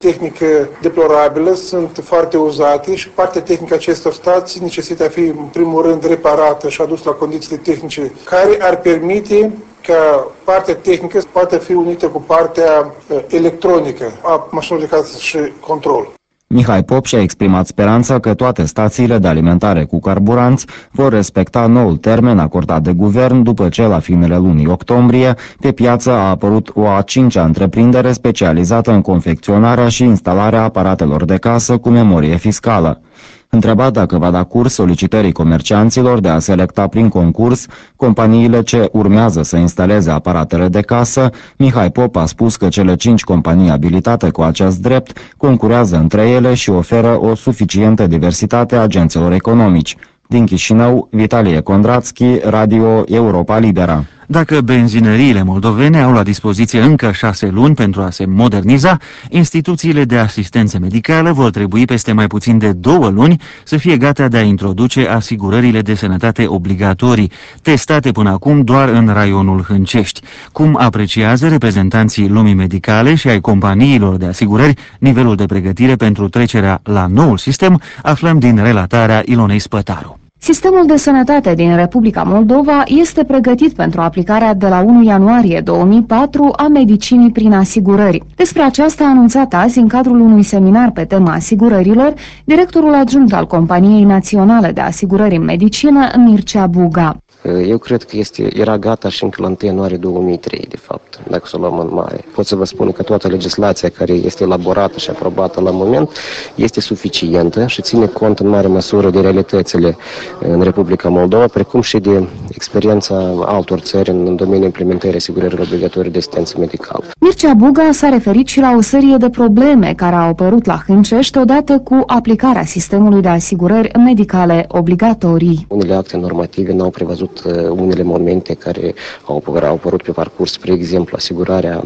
tehnică deplorabilă, sunt foarte uzate și partea tehnică acestor stații necesită a fi în primul rând reparată și adus la condițiile tehnice care ar permite ca partea tehnică să poată fi unită cu partea electronică a mașinilor de casă și control. Mihai Pop și-a exprimat speranța că toate stațiile de alimentare cu carburanți vor respecta noul termen acordat de guvern după ce la finele lunii octombrie pe piață a apărut o a 5-a întreprindere specializată în confecționarea și instalarea aparatelor de casă cu memorie fiscală. Întrebat dacă va da curs solicitării comercianților de a selecta prin concurs companiile ce urmează să instaleze aparatele de casă, Mihai Pop a spus că cele 5 companii abilitate cu acest drept concurează între ele și oferă o suficientă diversitate a agenților economici. Din Chișinău, Vitalie Condrațchi, Radio Europa Libera. Dacă benzinăriile moldovene au la dispoziție încă 6 luni pentru a se moderniza, instituțiile de asistență medicală vor trebui peste mai puțin de 2 luni să fie gata de a introduce asigurările de sănătate obligatorii, testate până acum doar în raionul Hâncești. Cum apreciază reprezentanții lumii medicale și ai companiilor de asigurări nivelul de pregătire pentru trecerea la noul sistem, aflăm din relatarea Ilonei Spătaru. Sistemul de sănătate din Republica Moldova este pregătit pentru aplicarea de la 1 ianuarie 2004 a medicinii prin asigurări. Despre aceasta a anunțat azi, în cadrul unui seminar pe tema asigurărilor, directorul adjunct al Companiei Naționale de Asigurări în Medicină, Mircea Buga. Eu cred că era gata și încă la 1 ianuarie 2003, de fapt, dacă să o luăm în mare. Pot să vă spun că toată legislația care este elaborată și aprobată la moment este suficientă și ține cont în mare măsură de realitățile în Republica Moldova, precum și de experiența altor țări în domeniul implementării asigurărilor obligatorii de asistență medicală. Mircea Buga s-a referit și la o serie de probleme care au apărut la Hâncești odată cu aplicarea sistemului de asigurări medicale obligatorii. Unele acte normative n-au prevăzut unele momente care au apărut pe parcurs, spre exemplu, asigurarea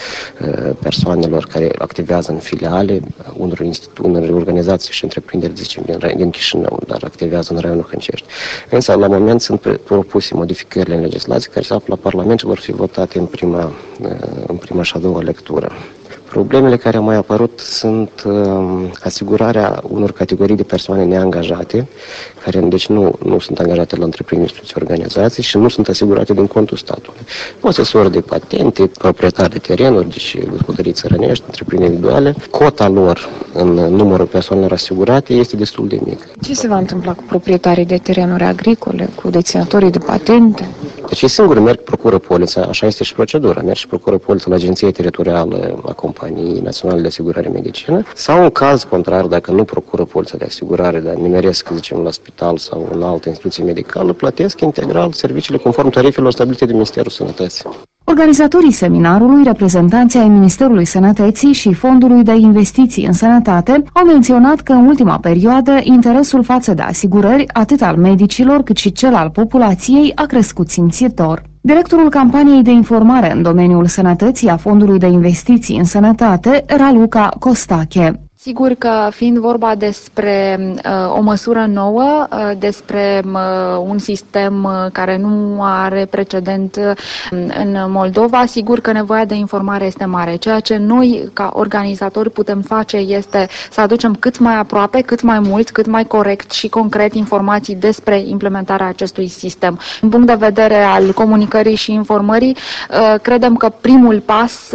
persoanelor care activează în filiale, unor organizații și întreprinderi, zicem, din Chișinău, dar activează în raionul Hâncești. Însă, la moment, sunt propuse modificările în legislație care se află la Parlament și vor fi votate în prima și a doua lectură. Problemele care au mai apărut sunt asigurarea unor categorii de persoane neangajate, care deci nu sunt angajate la întreprinderi, instituții, organizații și nu sunt asigurate din contul statului. Posesori de patente, proprietari de terenuri, deci gospodării țărănești, întreprinderi individuale, cota lor în numărul persoanelor asigurate este destul de mică. Ce se va întâmpla cu proprietarii de terenuri agricole, cu deținătorii de patente? Deci ei singuri merg, procură polița, așa este și procedura, merg și procură polița la Agenția Teritorială a Companiei Naționale de Asigurare Medicină, sau în caz contrar, dacă nu procură polița de asigurare, dar nimeresc, zicem, la spital sau în altă instituție medicală, plătesc integral serviciile conform tarifelor stabilite de Ministerul Sănătății. Organizatorii seminarului, reprezentanții ai Ministerului Sănătății și Fondului de Investiții în Sănătate, au menționat că în ultima perioadă interesul față de asigurări, atât al medicilor cât și cel al populației, a crescut simțitor. Directorul campaniei de informare în domeniul sănătății a Fondului de Investiții în Sănătate, Raluca Costache. Sigur că fiind vorba despre o măsură nouă, despre un sistem care nu are precedent în Moldova, sigur că nevoia de informare este mare. Ceea ce noi, ca organizatori, putem face este să aducem cât mai aproape, cât mai mult, cât mai corect și concret informații despre implementarea acestui sistem. Din punct de vedere al comunicării și informării, credem că primul pas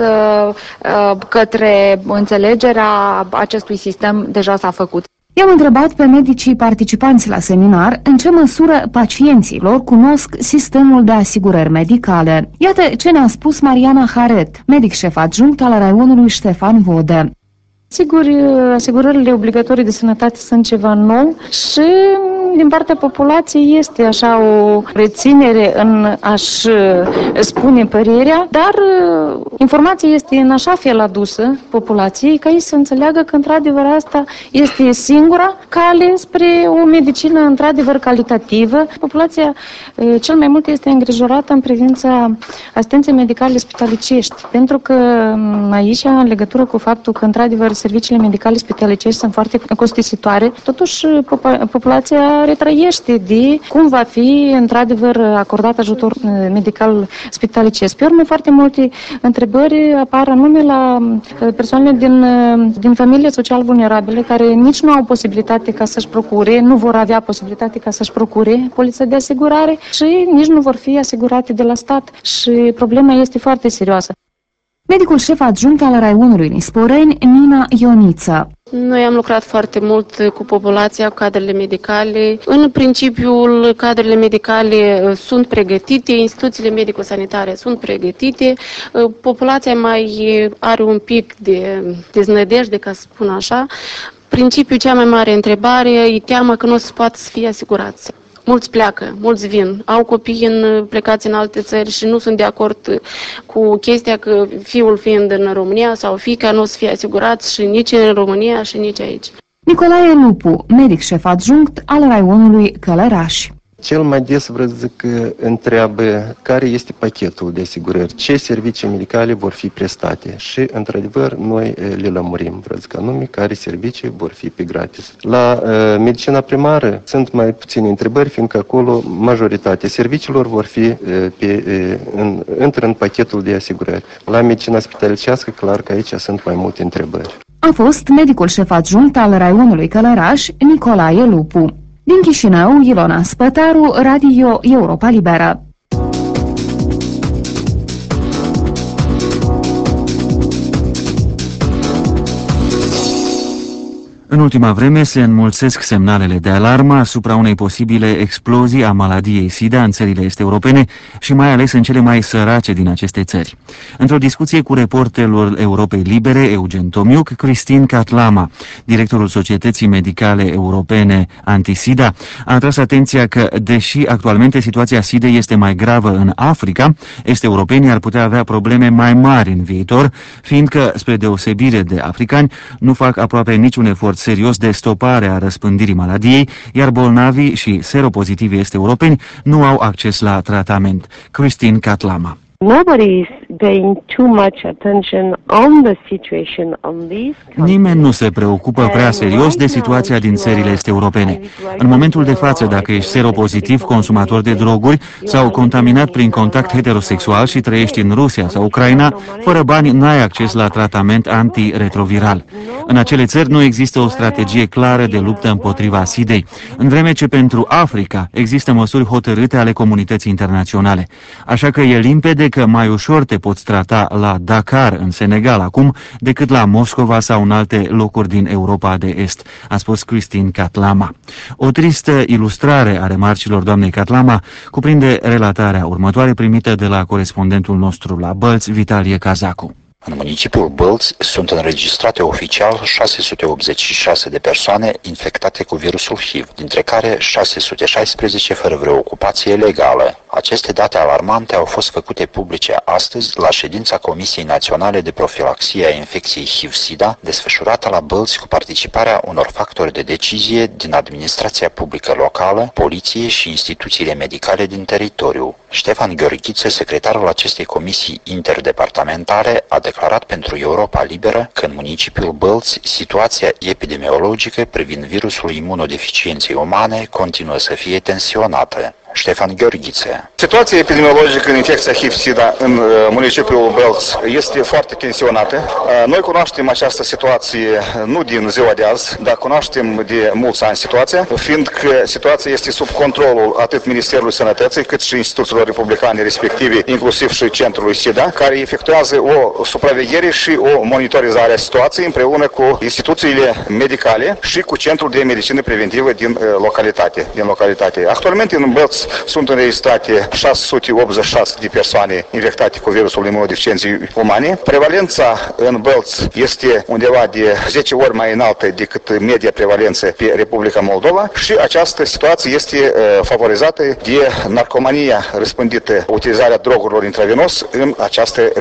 către înțelegerea acestui sistem deja s-a făcut. I-am întrebat pe medicii participanți la seminar în ce măsură pacienții lor cunosc sistemul de asigurări medicale. Iată ce ne-a spus Mariana Haret, medic șef adjunct al raionului Ștefan Vode. Sigur, asigurările obligatorii de sănătate sunt ceva nou și din partea populației este așa o reținere în a-și spune părerea, dar informația este în așa fel adusă populației ca ei să înțeleagă că într-adevăr asta este singura cale spre o medicină într-adevăr calitativă. Populația cel mai mult este îngrijorată în privința asistenței medicale spitalicești, pentru că aici, în legătură cu faptul că într-adevăr serviciile medicale spitalicești sunt foarte costisitoare. Totuși, populația retrăiește de cum va fi într-adevăr acordat ajutor medical spitalicesc. Pe urmă, foarte multe întrebări apar anume la persoanele din familie social vulnerabile care nici nu au posibilitate ca să-și procure, nu vor avea posibilitate ca să-și procure polița de asigurare și nici nu vor fi asigurate de la stat și problema este foarte serioasă. Medicul șef adjunct al raionului Nisporeni, Nina Ioniță. Noi am lucrat foarte mult cu populația, cu cadrele medicale. În principiul, cadrele medicale sunt pregătite, instituțiile medico-sanitare sunt pregătite. Populația mai are un pic de deznădejde, ca să spun așa. Principiul, cea mai mare întrebare, e teama că nu o să poată să fie asigurați. Mulți pleacă, mulți vin, au copii plecați în alte țări și nu sunt de acord cu chestia că fiul fiind în România sau fiica nu o să fie asigurați și nici în România și nici aici. Nicolae Lupu, medic șef adjunct al raionului Călăraș. Cel mai des, vreau să zic, întreabă care este pachetul de asigurări, ce servicii medicale vor fi prestate și, într-adevăr, noi le lămurim, vreau să zic, anume, care servicii vor fi pe gratis. La medicina primară sunt mai puține întrebări, fiindcă acolo majoritatea serviciilor vor fi intră în pachetul de asigurări. La medicina spitalicească, clar că aici sunt mai multe întrebări. A fost medicul șef adjunct al raionului Călăraș, Nicolae Lupu. Din Chișinău, Ilona Spătaru, Radio Europa Liberă. În ultima vreme se înmulțesc semnalele de alarmă asupra unei posibile explozii a maladiei SIDA în țările est-europene și mai ales în cele mai sărace din aceste țări. Într-o discuție cu reporterul Europei Libere, Eugen Tomiuc, Cristin Catlama, directorul Societății Medicale Europene Anti-SIDA, a atras atenția că, deși actualmente situația SIDA este mai gravă în Africa, est-europenii ar putea avea probleme mai mari în viitor, fiindcă, spre deosebire de africani, nu fac aproape niciun efort serios de stopare a răspândirii maladiei, iar bolnavii și seropozitivii est-europeni nu au acces la tratament. Cristin Catlama. Nimeni nu se preocupă prea serios de situația din țările est-europene. În momentul de față, dacă ești seropozitiv, consumator de droguri sau contaminat prin contact heterosexual și trăiești în Rusia sau Ucraina, fără bani n-ai acces la tratament antiretroviral. În acele țări nu există o strategie clară de luptă împotriva SIDei, în vreme ce pentru Africa există măsuri hotărâte ale comunității internaționale. Așa că e limpede că mai ușor te poți trata la Dakar, în Senegal, acum, decât la Moscova sau în alte locuri din Europa de Est, a spus Cristin Catlama. O tristă ilustrare a remarcilor doamnei Catlama cuprinde relatarea următoare primită de la corespondentul nostru la Bălți, Vitalie Cazacu. În municipiul Bălți sunt înregistrate oficial 686 de persoane infectate cu virusul HIV, dintre care 616 fără vreo ocupație legală. Aceste date alarmante au fost făcute publice astăzi la ședința Comisiei Naționale de Profilaxie a Infecției HIV-SIDA, desfășurată la Bălți cu participarea unor factori de decizie din administrația publică locală, poliție și instituțiile medicale din teritoriu. Ștefan Gheorghiță, secretarul acestei comisii interdepartamentare, a declarat pentru Europa Liberă că în municipiul Bălți situația epidemiologică privind virusul imunodeficienței umane continuă să fie tensionată. Ștefan Gheorghiță. Situația epidemiologică în infecția HIV-SIDA în municipiul Bălți este foarte tensionată. Noi cunoaștem această situație nu din ziua de azi, dar cunoaștem de mulți ani situația, fiindcă situația este sub controlul atât Ministerului Sănătății, cât și instituțiilor republicane respective, inclusiv și Centrului SIDA, care efectuează o supraveghere și o monitorizare a situației împreună cu instituțiile medicale și cu Centrul de Medicină Preventivă din localitate. Actualmente în Bălți sunt înregistrate 686 de persoane infectate cu virusul imunodeficienței umane. Prevalența în Bălți este undeva de 10 ori mai înaltă decât media prevalență pe Republica Moldova și această situație este favorizată de narcomania răspândită, utilizarea drogurilor intravenos în această regiune.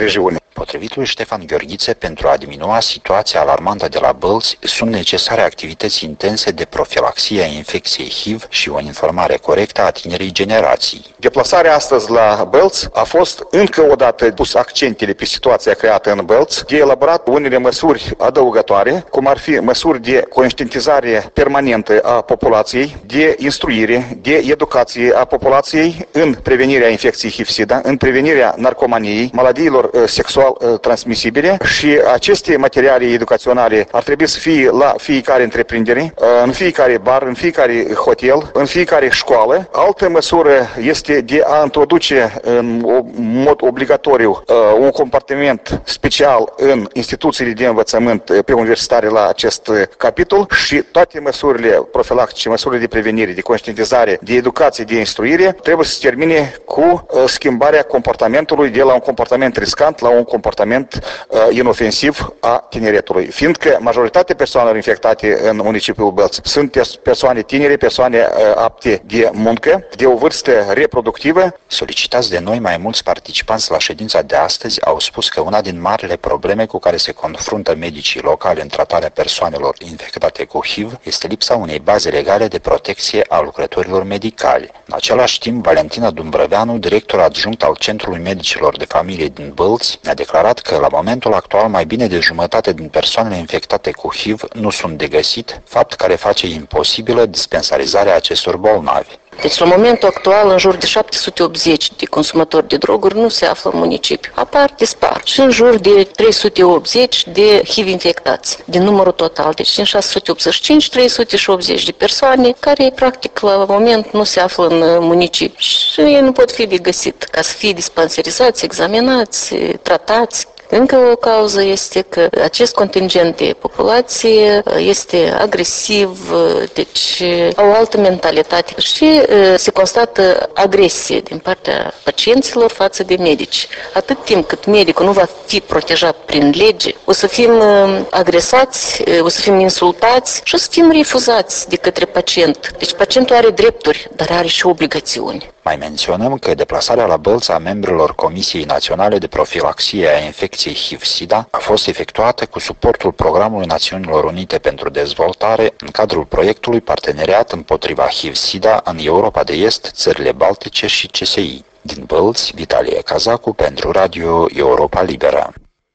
Potrivit lui Ștefan Gheorghiță, pentru a diminua situația alarmantă de la Bălți, sunt necesare activități intense de profilaxie a infecției HIV și o informare corectă a tinerii generații. Deplasarea astăzi la Bălți a fost încă o dată pus accentele pe situația creată în Bălți, de elaborat unele măsuri adăugătoare, cum ar fi măsuri de conștientizare permanentă a populației, de instruire, de educație a populației în prevenirea infecției HIV-SIDA, în prevenirea narcomaniei, maladiilor sexuale transmisibile și aceste materiale educaționale ar trebui să fie la fiecare întreprindere, în fiecare bar, în fiecare hotel, în fiecare școală. Altă măsură este de a introduce în mod obligatoriu un compartiment special în instituțiile de învățământ preuniversitare la acest capitol și toate măsurile profilactice, măsurile de prevenire, de conștientizare, de educație, de instruire trebuie să se termine cu schimbarea comportamentului de la un comportament riscant la un comportament inofensiv a tineretului, fiindcă majoritatea persoanelor infectate în municipiul Bălți sunt persoane tinere, persoane apte de muncă, de o vârstă reproductivă. Solicitați de noi, mai mulți participanți la ședința de astăzi au spus că una din marile probleme cu care se confruntă medicii locali în tratarea persoanelor infectate cu HIV este lipsa unei baze legale de protecție a lucrătorilor medicali. În același timp, Valentina Dumbrăveanu, director adjunct al Centrului Medicilor de Familie din Bălți, a declarat că la momentul actual mai bine de jumătate din persoanele infectate cu HIV nu sunt de găsit, fapt care face imposibilă dispensarizarea acestor bolnavi. Deci, la momentul actual, în jur de 780 de consumatori de droguri nu se află în municipiu. Apar, dispar. Și în jur de 380 de HIV infectați, din numărul total. Deci, în 685, 380 de persoane care, practic, la moment nu se află în municipiu. Și ei nu pot fi de găsit ca să fie dispanserizați, examinați, tratați. Încă o cauză este că acest contingent de populație este agresiv, deci au o altă mentalitate și se constată agresie din partea pacienților față de medici. Atât timp cât medicul nu va fi protejat prin lege, o să fim agresați, o să fim insultați și o să fim refuzați de către pacient. Deci pacientul are drepturi, dar are și obligațiuni. Mai menționăm că deplasarea la Bălți a membrilor Comisiei Naționale de Profilaxie a Infecției HIV-SIDA a fost efectuată cu suportul Programului Națiunilor Unite pentru Dezvoltare în cadrul proiectului Parteneriat împotriva HIV-SIDA în Europa de Est, țările Baltice și CSI. Din Bălți, Vitalie Cazacu pentru Radio Europa Liberă.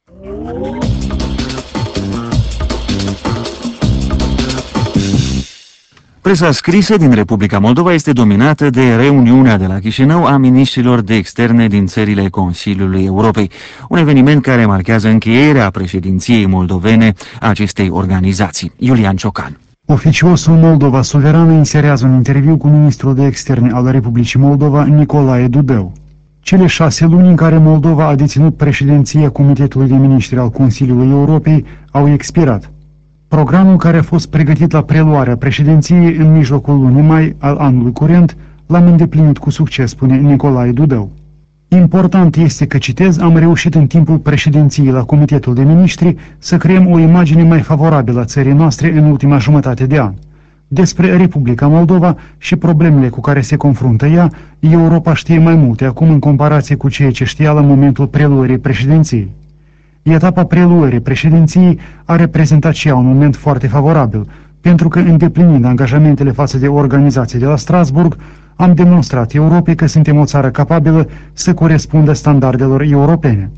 Presa scrisă din Republica Moldova este dominată de reuniunea de la Chișinău a miniștrilor de externe din țările Consiliului Europei, un eveniment care marchează încheierea președinției moldovene a acestei organizații. Iulian Ciocan. Oficiosul Moldova Suverană inserează un interviu cu ministrul de externe al Republicii Moldova, Nicolae Dudău. Cele 6 luni în care Moldova a deținut președinția Comitetului de Miniștri al Consiliului Europei au expirat. Programul care a fost pregătit la preluarea președinției în mijlocul lunii mai al anului curent l-am îndeplinit cu succes, spune Nicolae Dudău. Important este că, citez, am reușit în timpul președinției la Comitetul de Miniștri să creăm o imagine mai favorabilă a țării noastre în ultima jumătate de an. Despre Republica Moldova și problemele cu care se confruntă ea, Europa știe mai multe acum în comparație cu ceea ce știa la momentul preluării președinției. Etapa preluării președinției a reprezentat și ea un moment foarte favorabil, pentru că, îndeplinind angajamentele față de organizații de la Strasburg, am demonstrat Europei că suntem o țară capabilă să corespundă standardelor europene.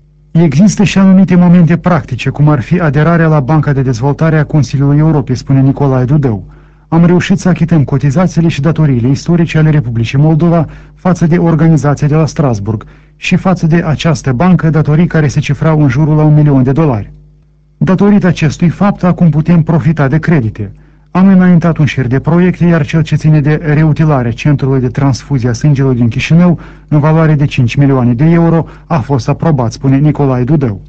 Există și anumite momente practice, cum ar fi aderarea la Banca de Dezvoltare a Consiliului Europei, spune Nicolae Dudău. Am reușit să achităm cotizațiile și datoriile istorice ale Republicii Moldova față de organizația de la Strasburg și față de această bancă, datorii care se cifrau în jurul la $1.000.000. Datorită acestui fapt, acum putem profita de credite. Am înaintat un șir de proiecte, iar cel ce ține de reutilarea Centrului de Transfuzie a Sângelui din Chișinău, în valoare de 5 milioane de euro, a fost aprobat, spune Nicolae Dudău.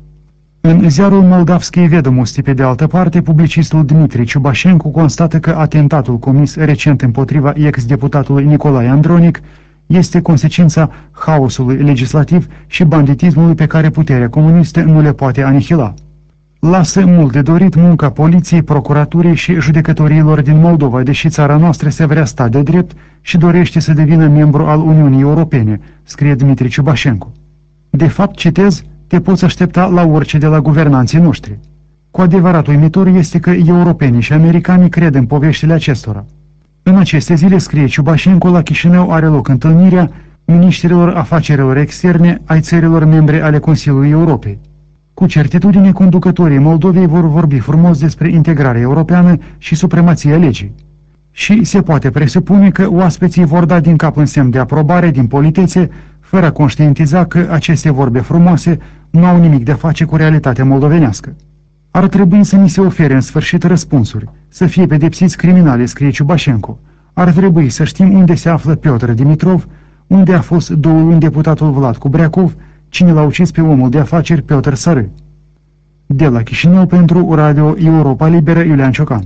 În ziarul Moldavskei Vedomosti, pe de altă parte, publicistul Dmitri Ciubașencu constată că atentatul comis recent împotriva ex-deputatului Nicolae Andronic este consecința haosului legislativ și banditismului pe care puterea comunistă nu le poate anihila. Lasă mult de dorit munca poliției, procuraturii și judecătorilor din Moldova, deși țara noastră se vrea sta de drept și dorește să devină membru al Uniunii Europene, scrie Dmitri Ciubașencu. De fapt, citez, te poți aștepta la orice de la guvernanții noștri. Cu adevărat uimitor este că europenii și americanii cred în poveștile acestora. În aceste zile, scrie Ciubașenko, la Chișinău are loc întâlnirea miniștrilor afacerilor externe ai țărilor membre ale Consiliului Europei. Cu certitudine, conducătorii Moldovei vor vorbi frumos despre integrarea europeană și supremația legii. Și se poate presupune că oaspeții vor da din cap în semn de aprobare, din politețe, fără a conștientiza că aceste vorbe frumoase nu au nimic de a face cu realitatea moldovenească. Ar trebui să ni se ofere în sfârșit răspunsuri, să fie pedepsiți criminale, scrie Ciubașenko. Ar trebui să știm unde se află Piotr Dimitrov, unde a fost 2 luni deputatul Vlad Kubreakov, cine l-a ucis pe omul de afaceri Piotr Sărâ. De la Chișinău pentru Radio Europa Liberă, Iulian Ciocan.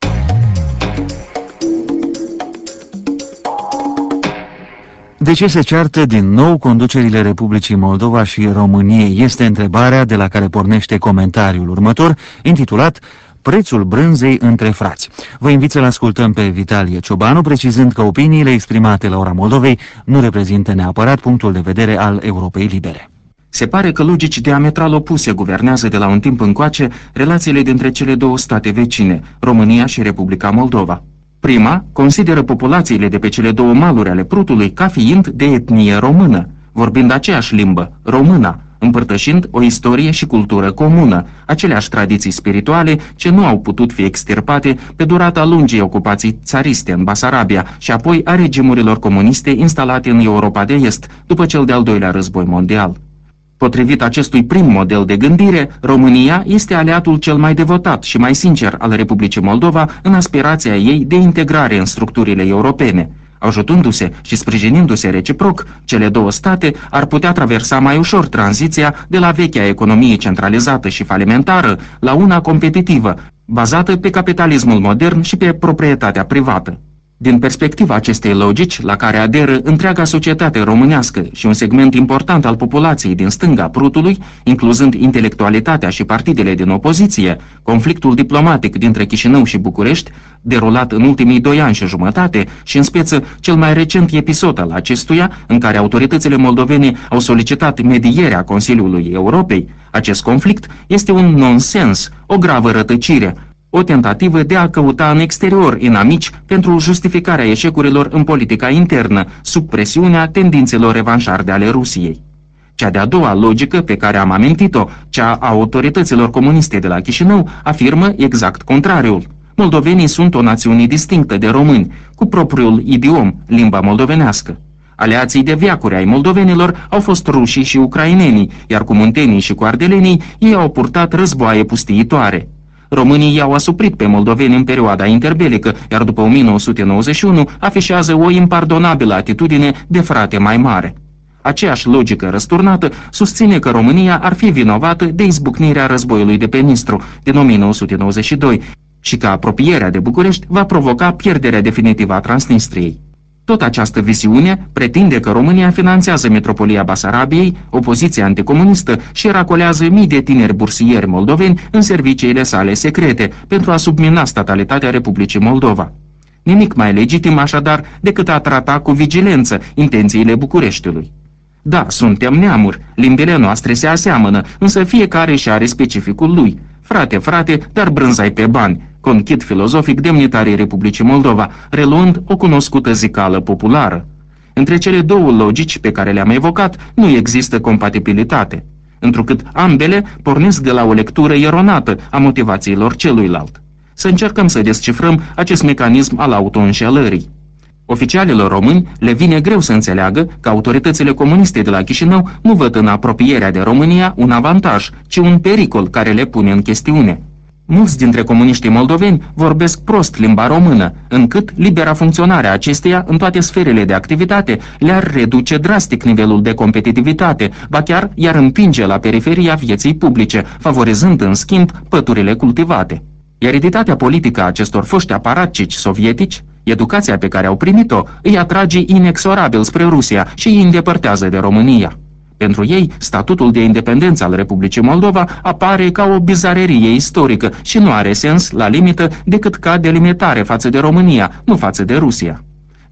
De ce se ceartă din nou conducerile Republicii Moldova și României? Este întrebarea de la care pornește comentariul următor, intitulat Prețul brânzei între frați. Vă invit să-l ascultăm pe Vitalie Ciobanu, precizând că opiniile exprimate la ora Moldovei nu reprezintă neapărat punctul de vedere al Europei Libere. Se pare că logici diametral opuse guvernează de la un timp încoace relațiile dintre cele două state vecine, România și Republica Moldova. Prima consideră populațiile de pe cele două maluri ale Prutului ca fiind de etnie română, vorbind aceeași limbă, româna, împărtășind o istorie și cultură comună, aceleași tradiții spirituale ce nu au putut fi extirpate pe durata lungii ocupații țariste în Basarabia și apoi a regimurilor comuniste instalate în Europa de Est după cel de-al doilea război mondial. Potrivit acestui prim model de gândire, România este aliatul cel mai devotat și mai sincer al Republicii Moldova în aspirația ei de integrare în structurile europene. Ajutându-se și sprijinindu-se reciproc, cele două state ar putea traversa mai ușor tranziția de la vechea economie centralizată și falimentară la una competitivă, bazată pe capitalismul modern și pe proprietatea privată. Din perspectiva acestei logici, la care aderă întreaga societate românească și un segment important al populației din stânga Prutului, incluzând intelectualitatea și partidele din opoziție, conflictul diplomatic dintre Chișinău și București, derulat în ultimii 2 ani și jumătate, și în speță cel mai recent episod al acestuia, în care autoritățile moldovene au solicitat medierea Consiliului Europei, acest conflict este un nonsens, o gravă rătăcire, o tentativă de a căuta în exterior inamici pentru justificarea eșecurilor în politica internă, sub presiunea tendințelor revanșarde ale Rusiei. Cea de-a doua logică pe care am amintit-o, cea a autorităților comuniste de la Chișinău, afirmă exact contrariul. Moldovenii sunt o națiune distinctă de români, cu propriul idiom, limba moldovenească. Aliații de veacuri ai moldovenilor au fost rușii și ucrainenii, iar cu muntenii și cu ardelenii ei au purtat războaie pustiitoare. Românii i-au asuprit pe moldoveni în perioada interbelică, iar după 1991 afișează o impardonabilă atitudine de frate mai mare. Aceeași logică răsturnată susține că România ar fi vinovată de izbucnirea războiului de pe Nistru din 1992 și că apropierea de București va provoca pierderea definitivă a Transnistriei. Tot această visiune pretinde că România finanțează metropolia Basarabiei, opoziția anticomunistă și racolează mii de tineri bursieri moldoveni în serviciile sale secrete pentru a submina statalitatea Republicii Moldova. Nimic mai legitim așadar decât a trata cu vigilență intențiile Bucureștiului. Da, suntem neamuri, limbile noastre se aseamănă, însă fiecare și are specificul lui. Frate, frate, dar brânzai pe bani, conchid filozofic demnitarii Republicii Moldova, reluând o cunoscută zicală populară. Între cele două logici pe care le-am evocat nu există compatibilitate, întrucât ambele pornesc de la o lectură eronată a motivațiilor celuilalt. Să încercăm să descifrăm acest mecanism al autoînșelării. Oficialilor români le vine greu să înțeleagă că autoritățile comuniste de la Chișinău nu văd în apropierea de România un avantaj, ci un pericol care le pune în chestiune. Mulți dintre comuniștii moldoveni vorbesc prost limba română, încât libera funcționare a acesteia în toate sferele de activitate le-ar reduce drastic nivelul de competitivitate, ba chiar i-ar împinge la periferia vieții publice, favorizând în schimb păturile cultivate. Ereditatea politică a acestor foști aparatcici sovietici, educația pe care au primit-o, îi atrage inexorabil spre Rusia și îi îndepărtează de România. Pentru ei, statutul de independență al Republicii Moldova apare ca o bizarerie istorică și nu are sens, la limită, decât ca delimitare față de România, nu față de Rusia.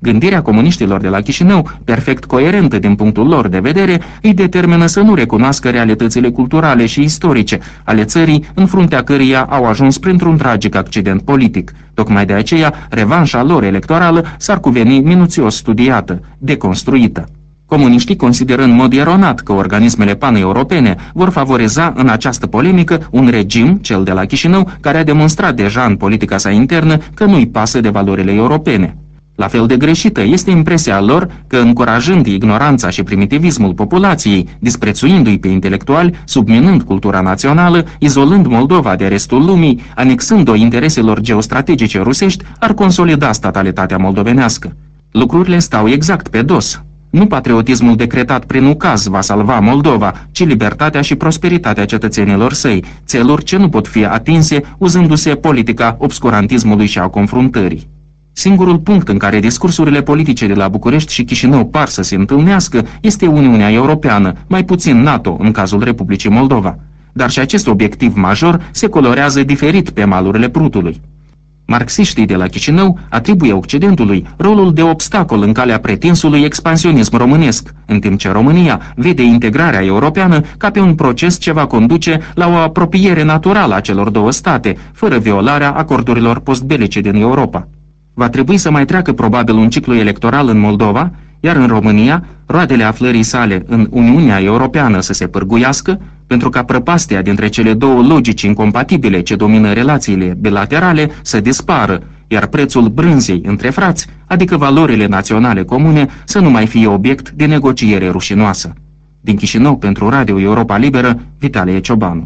Gândirea comuniștilor de la Chișinău, perfect coerentă din punctul lor de vedere, îi determină să nu recunoască realitățile culturale și istorice ale țării, în fruntea căreia au ajuns printr-un tragic accident politic. Tocmai de aceea, revanșa lor electorală s-ar cuveni minuțios studiată, deconstruită. Comuniștii consideră în mod eronat că organismele paneuropene vor favoriza în această polemică un regim, cel de la Chișinău, care a demonstrat deja în politica sa internă că nu-i pasă de valorile europene. La fel de greșită este impresia lor că, încurajând ignoranța și primitivismul populației, disprețuindu-i pe intelectuali, subminând cultura națională, izolând Moldova de restul lumii, anexând-o intereselor geostrategice rusești, ar consolida statalitatea moldovenească. Lucrurile stau exact pe dos. Nu patriotismul decretat prin ucaz va salva Moldova, ci libertatea și prosperitatea cetățenilor săi, țeluri ce nu pot fi atinse uzându-se politica obscurantismului și a confruntării. Singurul punct în care discursurile politice de la București și Chișinău par să se întâlnească este Uniunea Europeană, mai puțin NATO în cazul Republicii Moldova. Dar și acest obiectiv major se colorează diferit pe malurile Prutului. Marxiștii de la Chișinău atribuie Occidentului rolul de obstacol în calea pretinsului expansionism românesc, în timp ce România vede integrarea europeană ca pe un proces ce va conduce la o apropiere naturală a celor două state, fără violarea acordurilor postbelice din Europa. Va trebui să mai treacă probabil un ciclu electoral în Moldova, iar în România, roadele aflării sale în Uniunea Europeană să se pârguiască, pentru ca prăpastia dintre cele două logici incompatibile ce domină relațiile bilaterale să dispară, iar prețul brânzei între frați, adică valorile naționale comune, să nu mai fie obiect de negociere rușinoasă. Din Chișinău, pentru Radio Europa Liberă, Vitalie Ciobanu.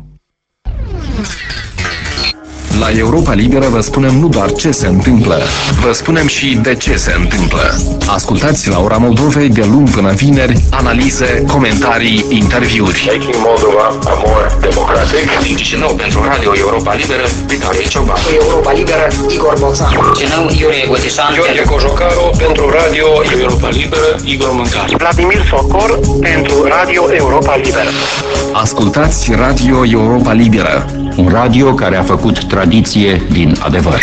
La Europa Liberă vă spunem nu doar ce se întâmplă, vă spunem și de ce se întâmplă. Ascultați la Ora Moldovei de luni până vineri analize, comentarii, interviuri. Making Moldova a more democratic. Din Chișinău, pentru Radio Europa Liberă, Vitalie Ciobanu. Europa Liberă, Igor Boțan. Chișinău, Iurie Gotișan. Gheorghe Cojocaru, pentru Radio Europa Liberă, Igor Mâncari. Vladimir Sokol, pentru Radio Europa Liberă. Ascultați Radio Europa Liberă, un radio care a făcut tradiție din adevăr.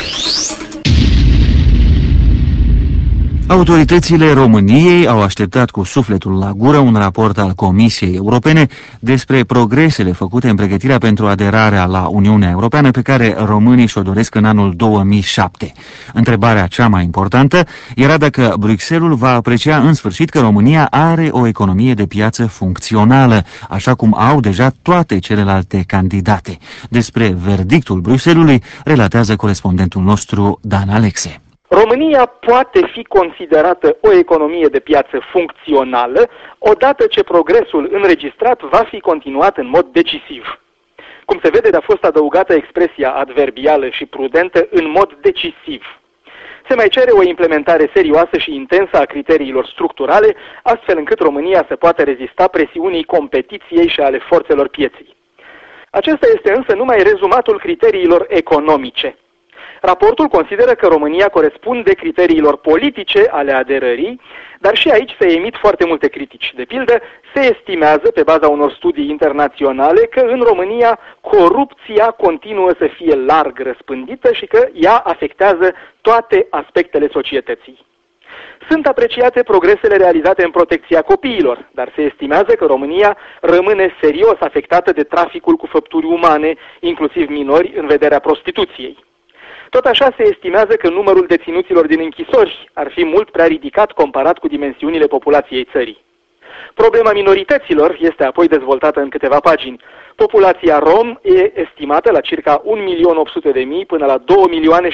Autoritățile României au așteptat cu sufletul la gură un raport al Comisiei Europene despre progresele făcute în pregătirea pentru aderarea la Uniunea Europeană pe care românii și-o doresc în anul 2007. Întrebarea cea mai importantă era dacă Bruxelles va aprecia în sfârșit că România are o economie de piață funcțională, așa cum au deja toate celelalte candidate. Despre verdictul Bruxellesului relatează corespondentul nostru Dan Alexe. România poate fi considerată o economie de piață funcțională odată ce progresul înregistrat va fi continuat în mod decisiv. Cum se vede, a fost adăugată expresia adverbială și prudentă în mod decisiv. Se mai cere o implementare serioasă și intensă a criteriilor structurale, astfel încât România să poată rezista presiunii competiției și ale forțelor pieței. Acesta este însă numai rezumatul criteriilor economice. Raportul consideră că România corespunde criteriilor politice ale aderării, dar și aici se emit foarte multe critici. De pildă, se estimează, pe baza unor studii internaționale, că în România corupția continuă să fie larg răspândită și că ea afectează toate aspectele societății. Sunt apreciate progresele realizate în protecția copiilor, dar se estimează că România rămâne serios afectată de traficul cu făpturi umane, inclusiv minori, în vederea prostituției. Tot așa se estimează că numărul deținuților din închisori ar fi mult prea ridicat comparat cu dimensiunile populației țării. Problema minorităților este apoi dezvoltată în câteva pagini. Populația rom e estimată la circa 1.800.000 până la 2,5 milioane.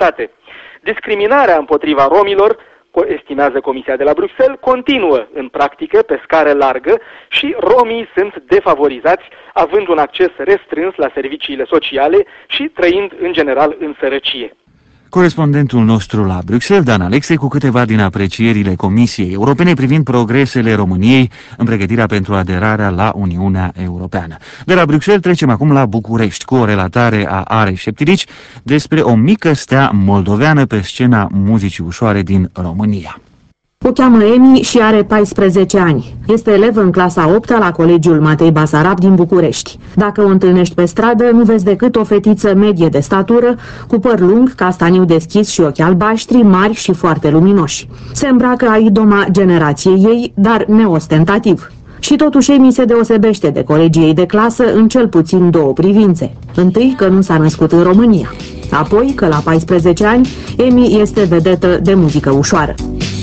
Discriminarea împotriva romilor, estimează Comisia de la Bruxelles, continuă în practică pe scară largă și romii sunt defavorizați, având un acces restrâns la serviciile sociale și trăind în general în sărăcie. Corespondentul nostru la Bruxelles, Dan Alexe, cu câteva din aprecierile Comisiei Europene privind progresele României în pregătirea pentru aderarea la Uniunea Europeană. De la Bruxelles trecem acum la București, cu o relatare a Arei Șeptilici despre o mică stea moldoveană pe scena muzicii ușoare din România. O cheamă Emi și are 14 ani. Este elev în clasa 8-a la Colegiul Matei Basarab din București. Dacă o întâlnești pe stradă, nu vezi decât o fetiță medie de statură, cu păr lung, castaniu deschis și ochi albaștri, mari și foarte luminoși. Se îmbracă a idoma generației ei, dar neostentativ. Și totuși Emi se deosebește de colegii ei de clasă în cel puțin două privințe. Întâi că nu s-a născut în România. Apoi că la 14 ani Emi este vedetă de muzică ușoară.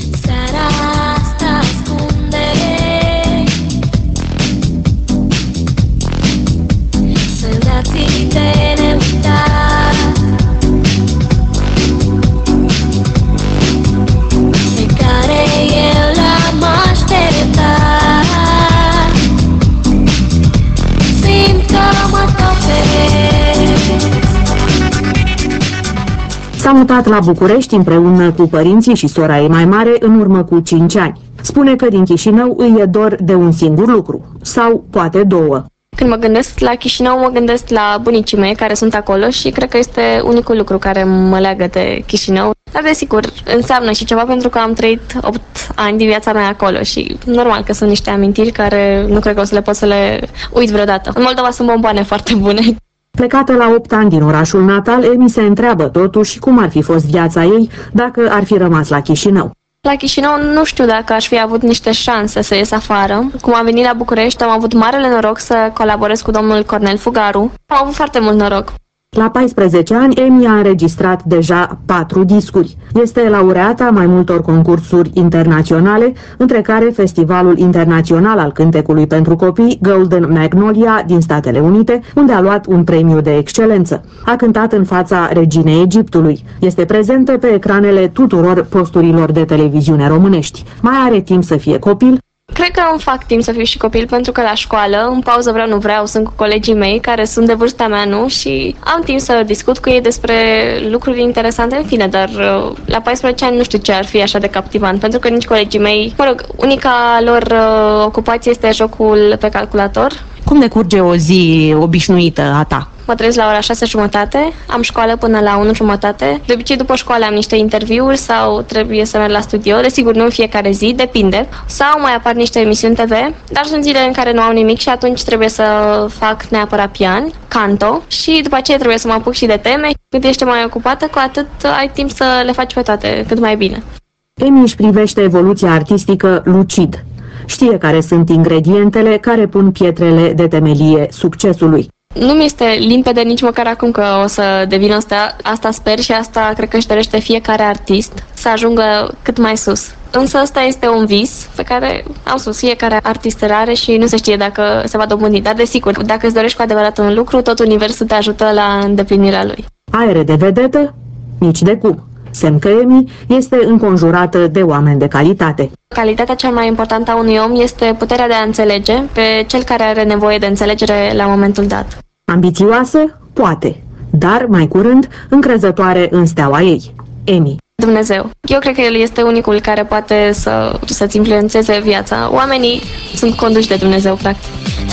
S-a mutat la București împreună cu părinții și sora ei mai mare în urmă cu 5 ani. Spune că din Chișinău îi e dor de un singur lucru, sau poate două. Când mă gândesc la Chișinău, mă gândesc la bunicii mei care sunt acolo și cred că este unicul lucru care mă leagă de Chișinău. Dar desigur, înseamnă și ceva pentru că am trăit 8 ani din viața mea acolo și normal că sunt niște amintiri care nu cred că o să le pot să le uit vreodată. În Moldova sunt bomboane foarte bune. Plecată la 8 ani din orașul natal, Emi se întreabă totuși cum ar fi fost viața ei dacă ar fi rămas la Chișinău. La Chișinău nu știu dacă aș fi avut niște șanse să ies afară. Cum am venit la București, am avut marele noroc să colaborez cu domnul Cornel Fugaru. Am avut foarte mult noroc. La 14 ani, Emi a înregistrat deja 4 discuri. Este laureata mai multor concursuri internaționale, între care Festivalul Internațional al Cântecului pentru Copii, Golden Magnolia, din Statele Unite, unde a luat un premiu de excelență. A cântat în fața reginei Egiptului. Este prezentă pe ecranele tuturor posturilor de televiziune românești. Mai are timp să fie copil. Cred că îmi fac timp să fiu și copil pentru că la școală, în pauză vreau, nu vreau, sunt cu colegii mei care sunt de vârsta mea, nu? Și am timp să discut cu ei despre lucruri interesante, în fine, dar la 14 ani nu știu ce ar fi așa de captivant, pentru că nici colegii mei, mă rog, unica lor ocupație este jocul pe calculator. Cum decurge o zi obișnuită a ta? Mă trezesc la ora 6:30, am școală până la 1:30. De obicei, după școală am niște interviuri sau trebuie să merg la studio. Desigur, nu în fiecare zi, depinde. Sau mai apar niște emisiuni TV, dar sunt zile în care nu am nimic și atunci trebuie să fac neapărat pian, canto și după aceea trebuie să mă apuc și de teme. Cât ești mai ocupată, cu atât ai timp să le faci pe toate cât mai bine. Emi își privește evoluția artistică lucid. Știe care sunt ingredientele care pun pietrele de temelie succesului. Nu mi este limpede nici măcar acum că o să devină asta sper și asta cred că își dorește fiecare artist, să ajungă cât mai sus. Însă ăsta este un vis pe care am spus, fiecare artist îl are și nu se știe dacă se va dobândi. Dar desigur, dacă îți dorești cu adevărat un lucru, tot universul te ajută la îndeplinirea lui. Aere de vedetă? Nici de cum. Semn că Emi este înconjurată de oameni de calitate. Calitatea cea mai importantă a unui om este puterea de a înțelege pe cel care are nevoie de înțelegere la momentul dat. Ambițioasă? Poate, dar mai curând încrezătoare în steaua ei. Emi. Dumnezeu. Eu cred că El este unicul care poate să-ți influențeze viața. Oamenii sunt conduși de Dumnezeu, practic.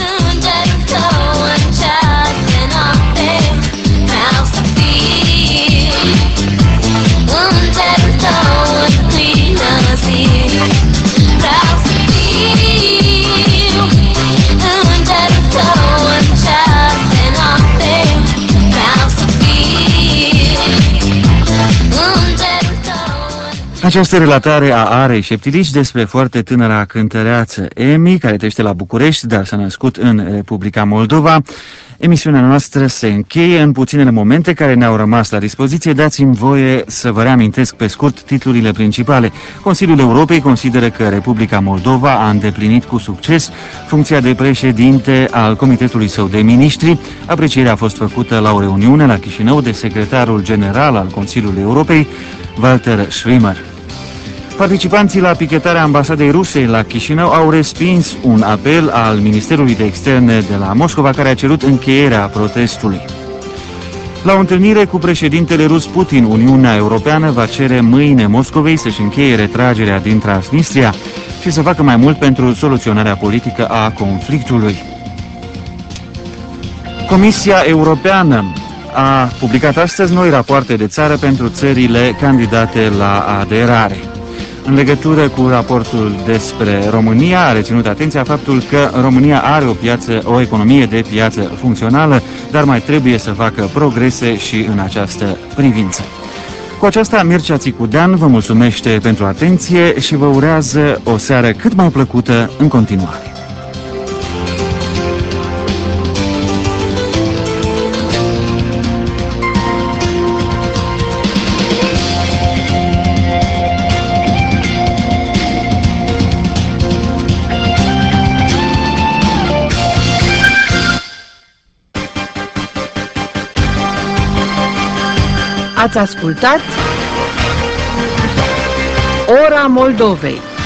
Această relatare a Arei Șeptilici despre foarte tânăra cântăreață Emi, care trăiește la București, dar s-a născut în Republica Moldova. Emisiunea noastră se încheie în puținele momente care ne-au rămas la dispoziție. Dați-mi voie să vă reamintesc pe scurt titlurile principale. Consiliul Europei consideră că Republica Moldova a îndeplinit cu succes funcția de președinte al Comitetului său de Ministri. Aprecierea a fost făcută la o reuniune la Chișinău de secretarul general al Consiliului Europei, Walter Schwimmer. Participanții la pichetarea ambasadei Rusiei la Chișinău au respins un apel al Ministerului de Externe de la Moscova care a cerut încheierea protestului. La o întâlnire cu președintele rus Putin, Uniunea Europeană va cere mâine Moscovei să-și încheie retragerea din Transnistria și să facă mai mult pentru soluționarea politică a conflictului. Comisia Europeană a publicat astăzi noi rapoarte de țară pentru țările candidate la aderare. În legătură cu raportul despre România, a reținut atenția faptul că România are o economie de piață funcțională, dar mai trebuie să facă progrese și în această privință. Cu aceasta, Mircea Țicudean vă mulțumește pentru atenție și vă urează o seară cât mai plăcută în continuare. Ați ascultat Ora Moldovei.